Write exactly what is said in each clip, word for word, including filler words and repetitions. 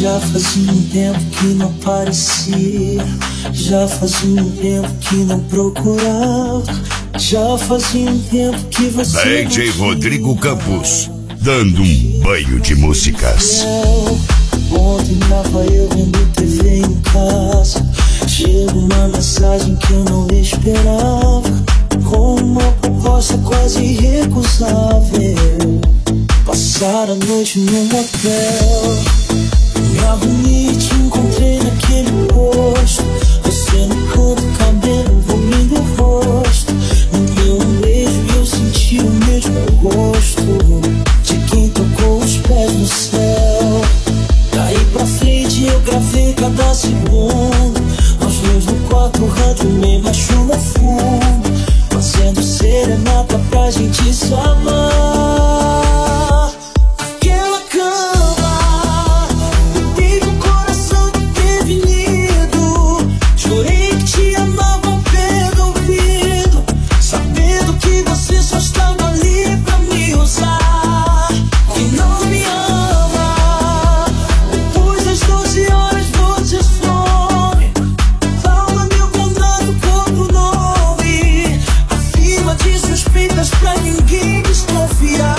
Já fazia um tempo que não aparecia, já fazia um tempo que não procurava, já fazia um tempo que você D J Rodrigo Campos, dando um banho de músicas. Ontem tava eu vendo T V em casa, chega uma mensagem que eu não esperava, com uma proposta quase irrecusável. Passar a noite num motel, me arrumei e te encontrei naquele posto. Você no canto, cabelo envolvendo o rosto. Me deu um beijo e eu senti o mesmo gosto de quem tocou os pés no céu. Daí pra frente eu gravei cada segundo, nós dois no quarto, rádio meio baixo no fundo, fazendo serenata pra gente se amar. Aquela cama, botei no coração desprevenido, chorei que te amava pelo ouvido, sabendo que você só estava ali pra me usar. Que não me ama, depois das doze horas você some, fala meu contato como nome, acima de suspeitas pra ninguém desconfiar.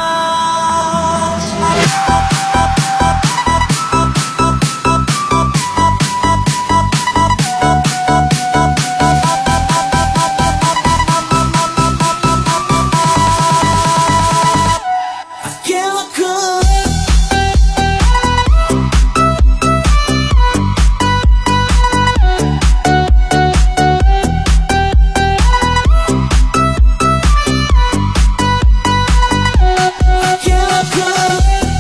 Aquela cama. Aquela cama.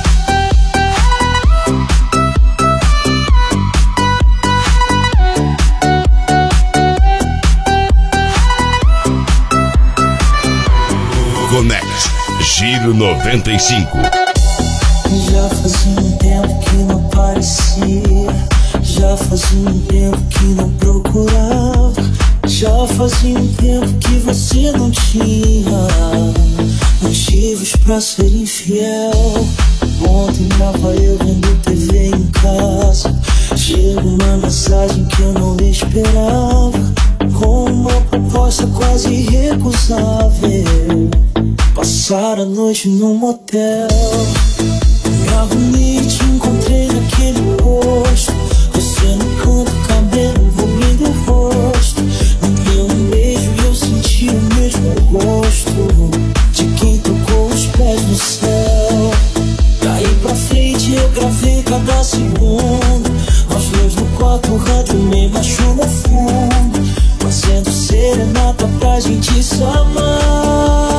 Connect Giro noventa e cinco. Já fazia um tempo que não aparecia, já fazia um tempo que não procurava, já fazia um tempo que você não tinha motivos pra ser infiel. Ontem tava eu vendo T V em casa, chega uma mensagem que eu não esperava, com uma proposta quase irrecusável. Passar a noite num motel, me arrumei e te encontrei naquele posto. Você no canto, cabelo envolvendo o rosto. Me deu um beijo e eu senti o mesmo gosto de quem tocou os pés no céu. Daí pra frente eu gravei cada segundo, nós dois no quarto, rádio meio baixo no fundo, fazendo serenata pra gente se amar.